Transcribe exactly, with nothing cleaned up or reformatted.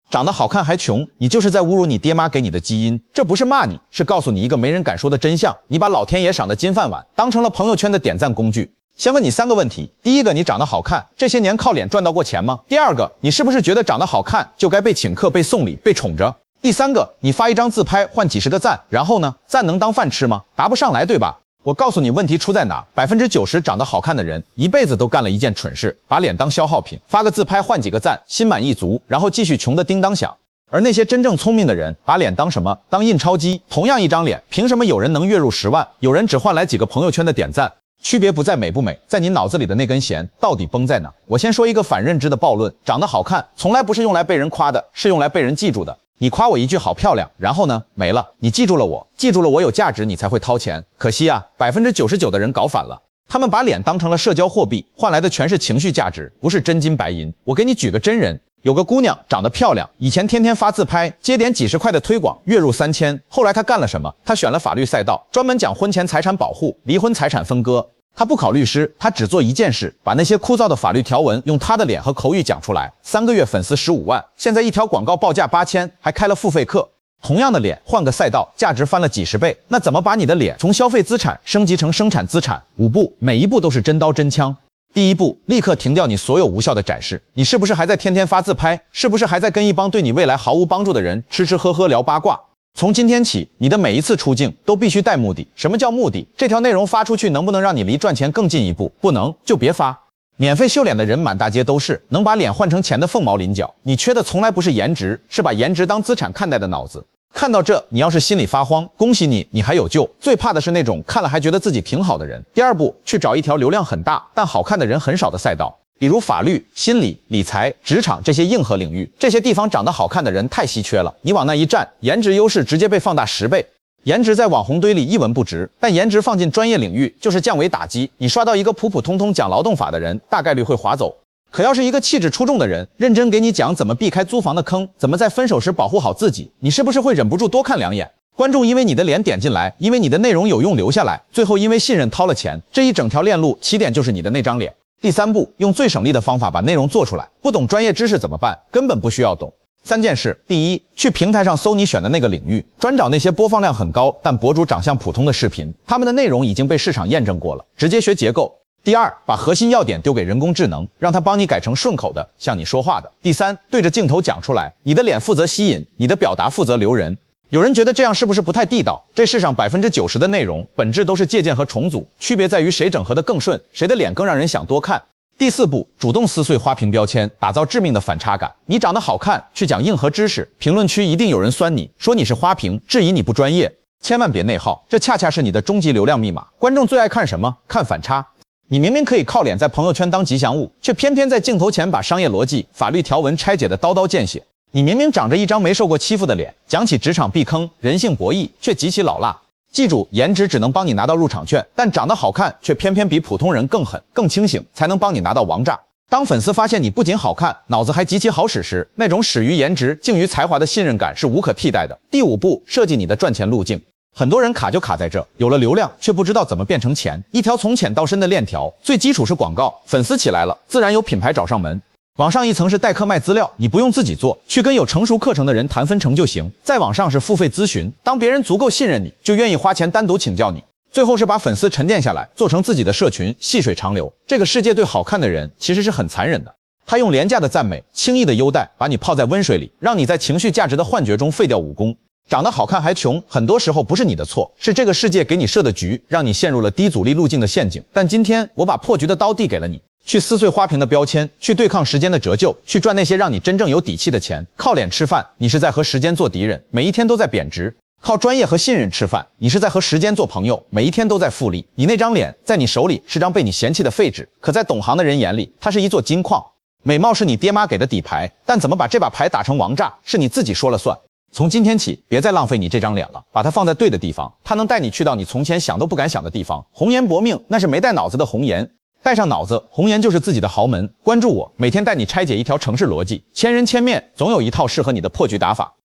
长得好看还穷，你就是在侮辱你爹妈给你的基因。这不是骂你，是告诉你一个没人敢说的真相。你把老天爷赏的金饭碗当成了朋友圈的点赞工具。先问你三个问题：第一个，你长得好看，这些年靠脸赚到过钱吗？第二个，你是不是觉得长得好看就该被请客、被送礼、被宠着？第三个，你发一张自拍换几十个赞，然后呢？赞能当饭吃吗？答不上来，对吧？我告诉你问题出在哪， 百分之九十 长得好看的人一辈子都干了一件蠢事，把脸当消耗品，发个自拍换几个赞，心满意足，然后继续穷得叮当响。而那些真正聪明的人，把脸当什么？当印钞机。同样一张脸，凭什么有人能月入十万，有人只换来几个朋友圈的点赞？区别不在美不美，在你脑子里的那根弦到底绷在哪？我先说一个反认知的暴论，长得好看从来不是用来被人夸的，是用来被人记住的。你夸我一句好漂亮，然后呢？没了。你记住了我，记住了我有价值，你才会掏钱。可惜啊 ，百分之九十九 的人搞反了，他们把脸当成了社交货币，换来的全是情绪价值，不是真金白银。我给你举个真人，有个姑娘长得漂亮，以前天天发自拍，接点几十块的推广，月入三千。后来她干了什么？她选了法律赛道，专门讲婚前财产保护、离婚财产分割。他不考律师，他只做一件事，把那些枯燥的法律条文用他的脸和口语讲出来。三个月粉丝十五万，现在一条广告报价八千，还开了付费课。同样的脸，换个赛道，价值翻了几十倍。那怎么把你的脸从消费资产升级成生产资产？五步，每一步都是真刀真枪。第一步，立刻停掉你所有无效的展示。你是不是还在天天发自拍？是不是还在跟一帮对你未来毫无帮助的人吃吃喝喝聊八卦？从今天起，你的每一次出镜都必须带目的。什么叫目的？这条内容发出去能不能让你离赚钱更进一步？不能，就别发。免费秀脸的人满大街都是，能把脸换成钱的凤毛麟角。你缺的从来不是颜值，是把颜值当资产看待的脑子。看到这，你要是心里发慌，恭喜你，你还有救。最怕的是那种看了还觉得自己挺好的人。第二步，去找一条流量很大但好看的人很少的赛道。比如法律、心理、理财、职场这些硬核领域，这些地方长得好看的人太稀缺了。你往那一站，颜值优势直接被放大十倍。颜值在网红堆里一文不值，但颜值放进专业领域就是降维打击。你刷到一个普普通通讲劳动法的人，大概率会划走。可要是一个气质出众的人，认真给你讲怎么避开租房的坑，怎么在分手时保护好自己，你是不是会忍不住多看两眼？观众因为你的脸点进来，因为你的内容有用留下来，最后因为信任掏了钱。这一整条链路起点就是你的那张脸。第三步，用最省力的方法把内容做出来。不懂专业知识怎么办？根本不需要懂。三件事：第一，去平台上搜你选的那个领域，专找那些播放量很高但博主长相普通的视频，他们的内容已经被市场验证过了，直接学结构。第二，把核心要点丢给人工智能，让它帮你改成顺口的、像你说话的。第三，对着镜头讲出来，你的脸负责吸引，你的表达负责留人。有人觉得这样是不是不太地道？这世上 百分之九十 的内容本质都是借鉴和重组，区别在于谁整合得更顺，谁的脸更让人想多看。第四步，主动撕碎花瓶标签，打造致命的反差感。你长得好看，去讲硬核知识，评论区一定有人酸你，说你是花瓶，质疑你不专业。千万别内耗，这恰恰是你的终极流量密码。观众最爱看什么？看反差。你明明可以靠脸在朋友圈当吉祥物，却偏偏在镜头前把商业逻辑、法律条文拆解得刀刀见血。你明明长着一张没受过欺负的脸，讲起职场避坑、人性博弈，却极其老辣。记住，颜值只能帮你拿到入场券，但长得好看却偏偏比普通人更狠、更清醒，才能帮你拿到王炸。当粉丝发现你不仅好看，脑子还极其好使时，那种始于颜值、敬于才华的信任感是无可替代的。第五步，设计你的赚钱路径。很多人卡就卡在这，有了流量却不知道怎么变成钱，一条从浅到深的链条。最基础是广告，粉丝起来了，自然有品牌找上门。往上一层是代课卖资料，你不用自己做，去跟有成熟课程的人谈分成就行。再往上是付费咨询，当别人足够信任你，就愿意花钱单独请教你。最后是把粉丝沉淀下来，做成自己的社群，细水长流。这个世界对好看的人其实是很残忍的，他用廉价的赞美、轻易的优待，把你泡在温水里，让你在情绪价值的幻觉中废掉武功。长得好看还穷，很多时候不是你的错，是这个世界给你设的局，让你陷入了低阻力路径的陷阱。但今天我把破局的刀递给了你，去撕碎花瓶的标签，去对抗时间的折旧，去赚那些让你真正有底气的钱。靠脸吃饭，你是在和时间做敌人，每一天都在贬值；靠专业和信任吃饭，你是在和时间做朋友，每一天都在复利。你那张脸在你手里是张被你嫌弃的废纸，可在懂行的人眼里，它是一座金矿。美貌是你爹妈给的底牌，但怎么把这把牌打成王炸，是你自己说了算。从今天起，别再浪费你这张脸了，把它放在对的地方，它能带你去到你从前想都不敢想的地方。红颜薄命，那是没带脑子的红颜。带上脑子，红颜就是自己的豪门。关注我，每天带你拆解一条城市逻辑，千人千面，总有一套适合你的破局打法。